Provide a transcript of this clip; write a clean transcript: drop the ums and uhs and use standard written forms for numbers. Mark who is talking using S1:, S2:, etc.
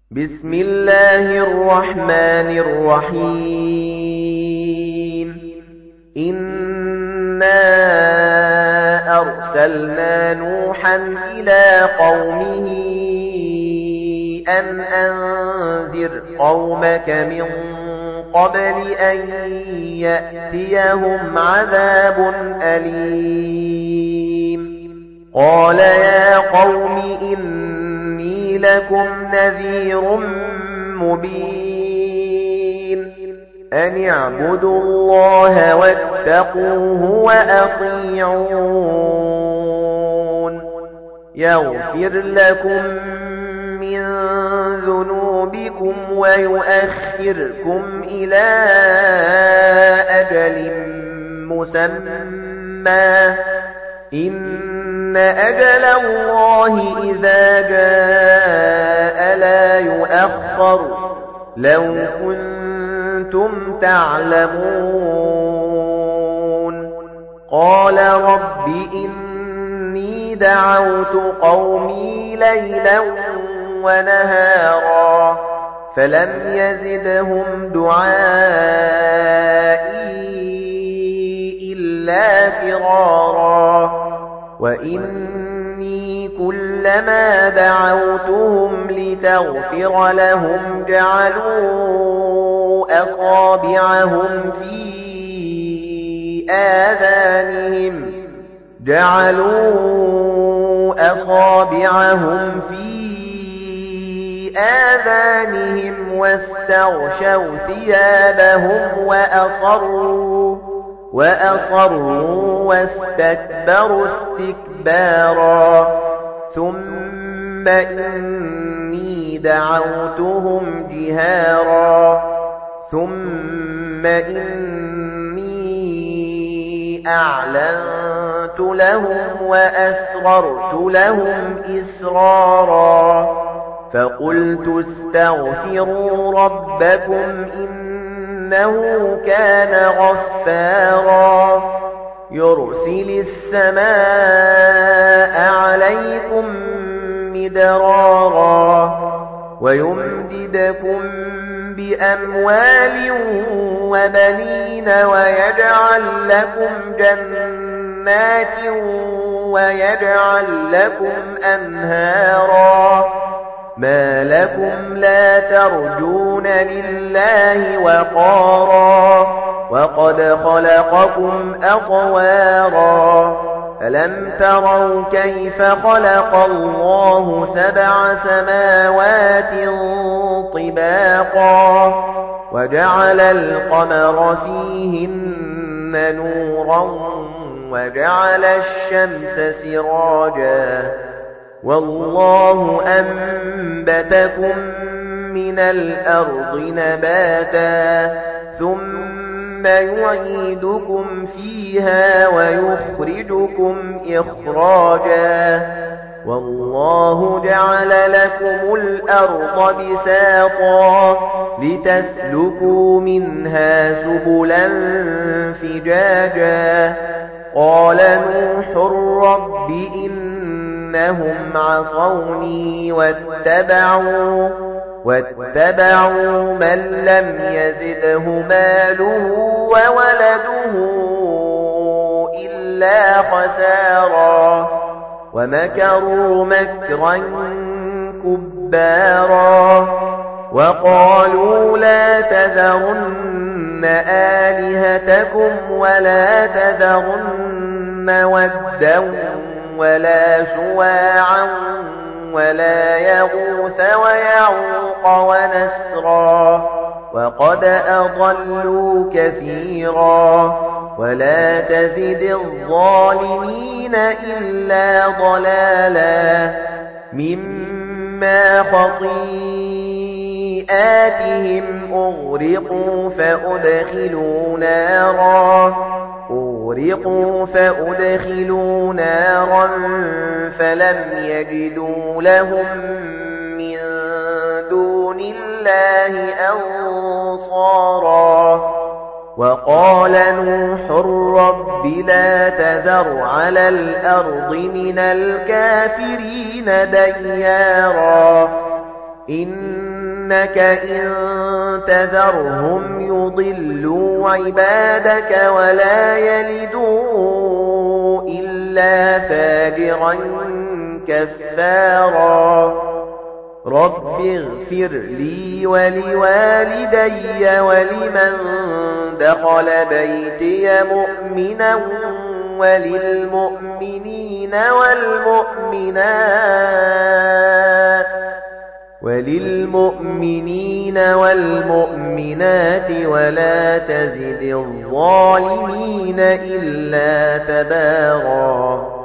S1: بسم الله الرحمن الرحيم إنا أرسلنا نوحا إلى قومه أن أنذر قومك من قبل أن يأتيهم عذاب أليم قال يا قوم إني لكم نذير مبين أن اعبدوا الله واتقوه وأطيعون يغفر لكم من ذنوبكم ويؤخركم إلى أجل مسمى إن أجل الله إذا جاء لا يؤخر لو كنتم تعلمون قال رب إني دعوت قومي ليلا ونهارا فلم يزدهم دعائي إلا فرارا وإني كلما دعوتهم لتغفر لهم جعلوا أصابعهم في آذانهم واستغشوا ثيابهم وأصروا واستكبروا استكبارا ثم إني دعوتهم جهارا ثم إني أعلنت لهم وأسررت لهم إسرارا فقلت استغفروا ربكم إنه كان غفارا يرسل السماء عليكم مدرارا ويمددكم بأموال وبنين ويجعل لكم جنات ويجعل لكم أنهارا ما لكم لا ترجون لله وقارا وقد خلقكم أطوارا ألم تروا كيف خلق الله 7 سماوات طباقا وجعل القمر فيهن نورا وجعل الشمس سراجا والله أنبتكم من الأرض نباتا ثم يعيدكم فيها ويخرجكم إخراجا والله جعل لكم الأرض بساطا لتسلكوا منها سبلا فجاجا قال نوح رب إنهم عصوني واتبعوا من لم يزده ماله وولده إلا خسارا ومكروا مكرا كبارا وقالوا لا تذرن آلهتكم ولا تذرن ودا ولا سواعا ولا يغوث ويعوق ونسرا وقد أضلوا كثيرا ولا تزد الظالمين إلا ضلالا مما خطيئاتهم أغرقوا فأدخلوا نارا فلم يجدوا لهم من دون الله أنصارا وقال نوح رب لا تذر على الأرض من الكافرين ديارا إِنَّكَ إِن تَذَرْهُمْ يُضِلُّوا عِبَادَكَ وَلَا يَلِدُوا إِلَّا فَاجِرًا كَفَّارًا رَبِّ اغْفِرْ لِي وَلِوَالِدَيَّ وَلِمَن دَخَلَ بَيْتِيَ مُؤْمِنًا وَلِلْمُؤْمِنِينَ وَالْمُؤْمِنَاتِ وَلَا تَزِدِ الظَّالِمِينَ إِلَّا تَبَارًا